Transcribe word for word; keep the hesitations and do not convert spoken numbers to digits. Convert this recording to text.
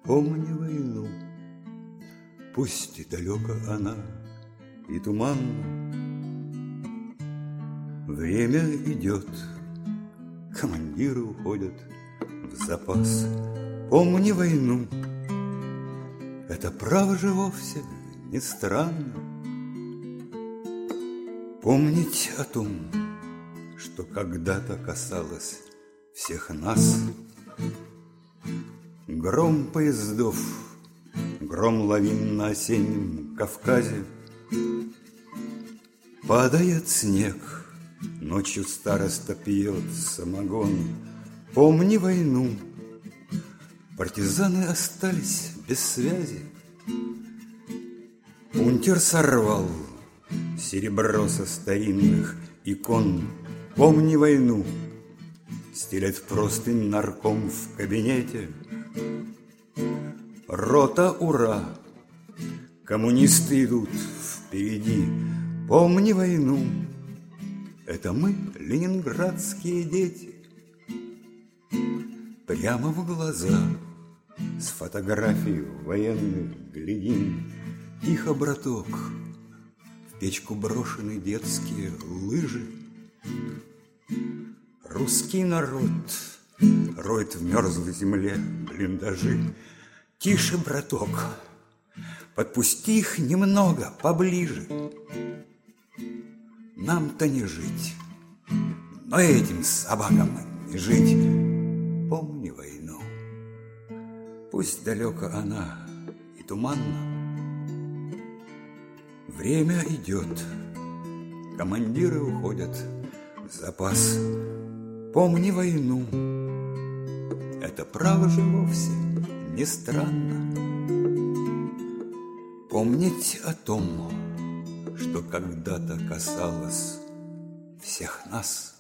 помни войну. Пусть и далеко она, и туманно, время идет, командиры уходят в запас. Помни войну, это право же вовсе не странно. Помнить о том, что когда-то касалось всех нас. Гром поездов, гром лавин на осеннем Кавказе. Падает снег, ночью староста пьет самогон. Помни войну, партизаны остались без связи. Унтер сорвал серебро со старинных икон. Помни войну, стелет простынь нарком в кабинете. Рота, ура! Коммунисты идут впереди. Помни войну, это мы, ленинградские дети. Прямо в глаза с фотографий военных глядим. Тихо, браток, в печку брошены детские лыжи. Русский народ роет в мерзлой земле блиндажи. Тише, браток, подпусти их немного поближе. Нам-то не жить, но этим собакам не жить. Помни войну, пусть далеко она и туманно. Время идет, командиры уходят в запас. Помни войну, это право же вовсе не странно. Помнить о том, что когда-то касалось всех нас.